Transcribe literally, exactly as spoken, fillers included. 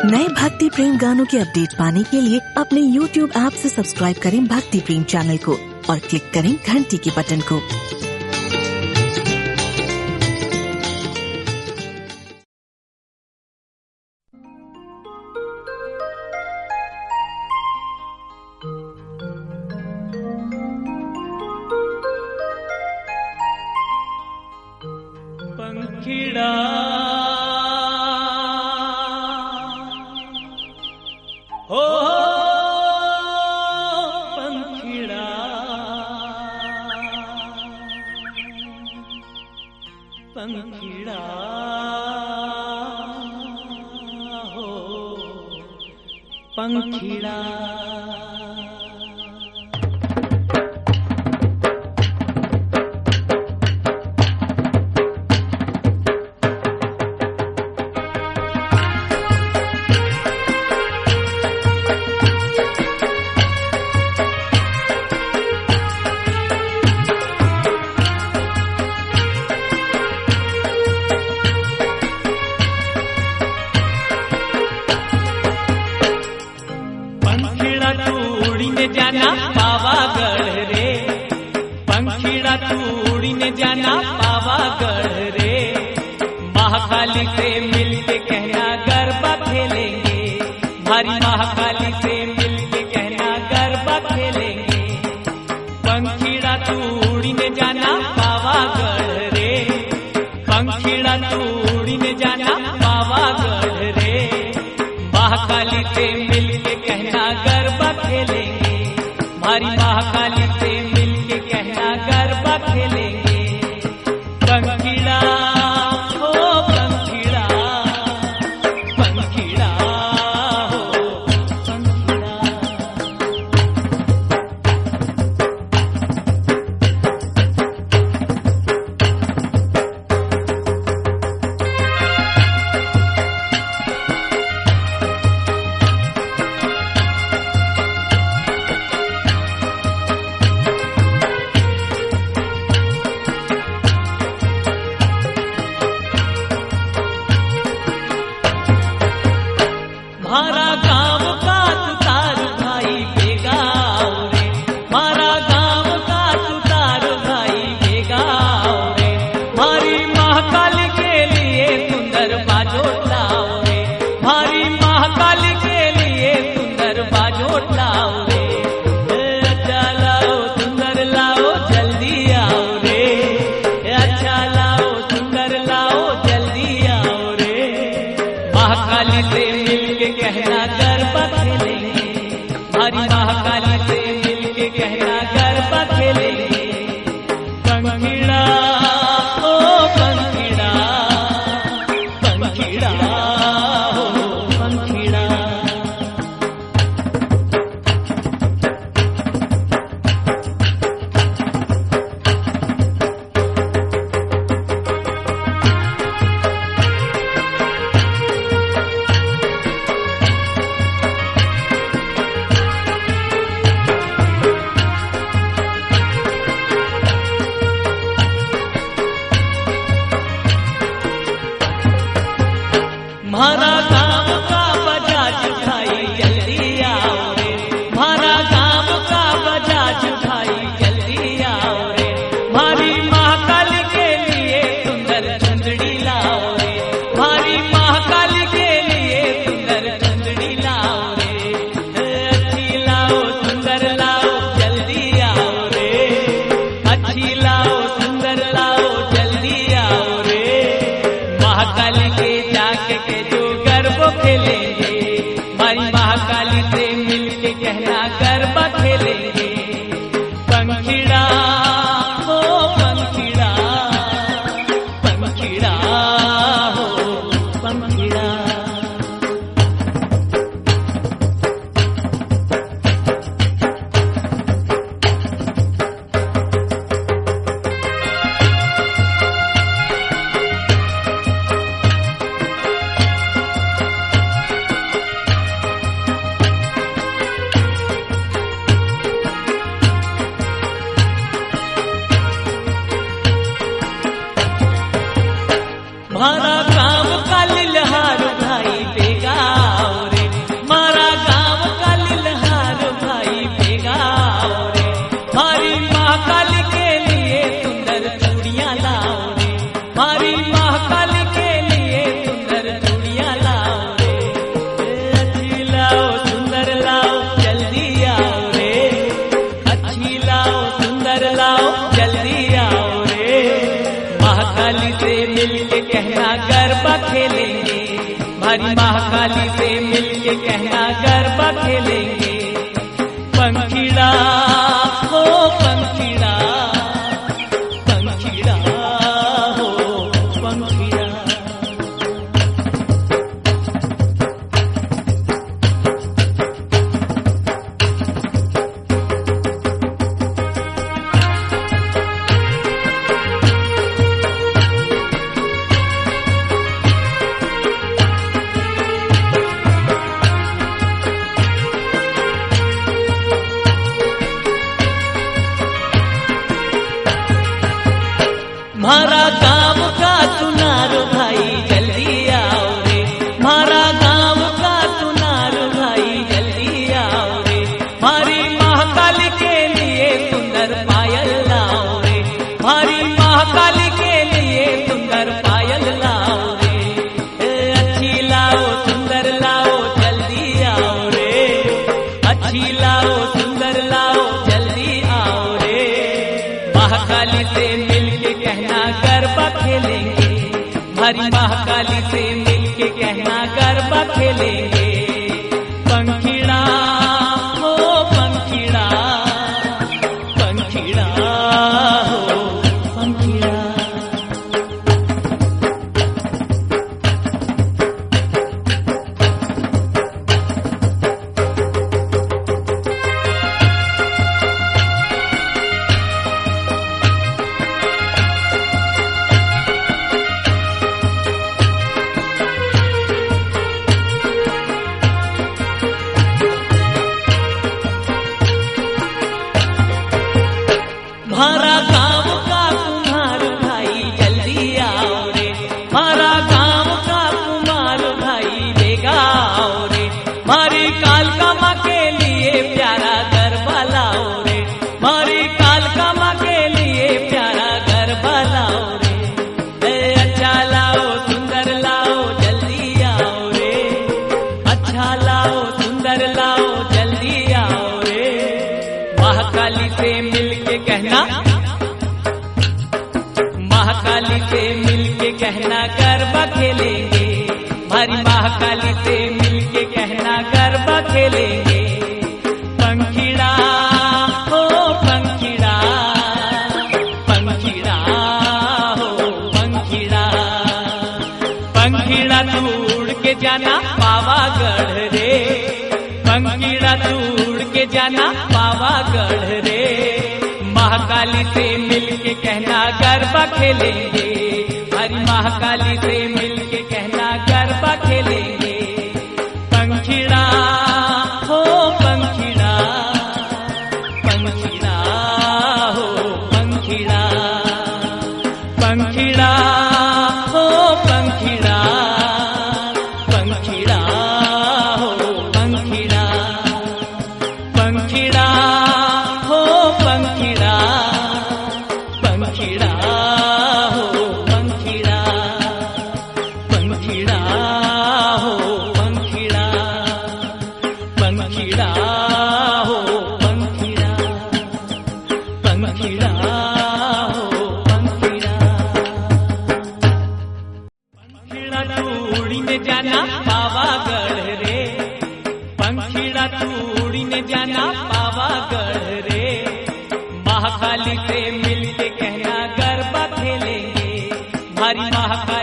नए भक्ति प्रेम गानों के अपडेट पाने के लिए अपने यूट्यूब ऐप से सब्सक्राइब करें भक्ति प्रेम चैनल को और क्लिक करें घंटी के बटन को। पंखीड़ा हो पंखीड़ा, पंखीड़ा हो पंखीड़ा। जाना पावागढ़ रे, पंखीड़ा तू उड़ीने जाना पावागढ़ रे। महाकाली से मिलके कहना गरबा खेलेंगे, भारी महाकाली से मिलके कहना गरबा खेलेंगे। पंखीड़ा तू उड़ीने जाना पावागढ़ रे, पंखीड़ा तू उड़ीने जाना पावागढ़ रे। महाकाली से मिलके कहना गरबा खेलेंगे, हमारी महाकाली से मिलके कहना गरबा खेलेंगे। पंखीड़ा हो पंखीड़ा, पंखीड़ा हो पंखीड़ा। मारा गाँव का तुतार भाई बेगाओ रे, मारा गाँव का तुतार भाई बेगाओ रे। मारी महाकाली के लिए सुंदर बाजोट लाओ रे, मारी महाकाली के लिए सुंदर बाजोट लाओ रे। अच्छा लाओ सुंदर लाओ जल्दी आओ रे, अच्छा लाओ सुंदर लाओ जल्दी आओ रे। महाकाली से मिलके कहना गरबा खेलेंगे, हमारी महाकाली से मिलके कहना गरबा खेलेंगे। पंखीड़ा ओ पंखीड़ा, पंखीड़ा हो पंखीड़ा। मारा गाँव का बजाज भाई जल्दी आओ रे, मारा गाँव का बजाज भाई जल्दी आओ रे। मारी महाकाली के लिए सुंदर चंदड़ी लाओ रे, मारी महाकाली के लिए सुंदर चंदड़ी लाओ रे। अच्छी लाओ सुंदर लाओ जल्दी आओ रे, अच्छी लाओ सुंदर लाओ जल्दी आओ रे। महाकाली के जाके के जो गरबा खेलेंगे, हमारी महाकाली से मिलके कहना गरबा खेलेंगे। पंखीड़ा हो पंखीड़ा, पंखीड़ा हो पंखीड़ा। गरबा खेलेंगे, हमारी महाकाली से मिलके कहना गरबा खेलेंगे। पंखीड़ा हो पंखीड़ा, पंखीड़ा हो पंखीड़ा। म्हारा गाँव का सुनार भाई जल्दी आओ रे, म्हारा गाँव का सुनार भाई जल्दी आओ रे। हमारी महाकाली के लिए सुंदर पायल लाओ रे, हमारी महाकाली के लिए सुंदर पायल लाओ रे। अच्छी लाओ सुंदर लाओ जल्दी आओ रे, अच्छी लाओ सुंदर लाओ जल्दी आओ रे। महाकाली से मिलके कहना गरबा खेलेंगे, हमारी महाकाली से मिलके कहना गरबा खेलेंगे। पंखीड़ा हो पंखीड़ा, पंखीड़ा हो पंखीड़ा। हमारा गाँव का कुमार भाई जल्दी आओ रे, हमारा गाँव का कुमार भाई लेगा आओ रे। हमारी कालका माँ के लिए प्यारा गरबा लाओ रे, हमारी कालका माँ के लिए प्यारा गरबा लाओ रे। अच्छा लाओ सुंदर लाओ जल्दी आओ रे, अच्छा लाओ सुंदर लाओ जल्दी आओ रे। महाकाली से मिलके कहना, महाकाली से मिलके कहना गरबा खेलेंगे, हमारी महाकाली से मिलके कहना गरबा खेलेंगे। पंखीड़ा हो पंखीड़ा, पंखीड़ा हो पंखीड़ा। पंखीड़ा तू उड़ के जाना पावागढ़ रे, पंखीड़ा तू उड़ के जाना पावागढ़ रे। महाकाली से मिलके कहना गरबा खेलेंगे, हमारी महाकाली से मिलके कहना गरबा खेलेंगे। पंखीड़ा हो पंखीड़ा, पंखीड़ा हो पंखीड़ा, पंखीड़ा हो पंखीड़ा, पंखीड़ा हो पंखीड़ा, पंखीड़ा हो पंखीड़ा, पंखीड़ा हो पंखीड़ा, पंखीड़ा हो पंखीड़ा, पंखीड़ा हो पंखीड़ा, पंखीड़ा हो पंखीड़ा। पंखीड़ा तू उड़ीने जाना पावागढ़ रे, पंखीड़ा तू उड़ीने जाना पावागढ़ रे। महाकाली से मिलके कहना गरबा खेलेंगे, हमारी महाकाली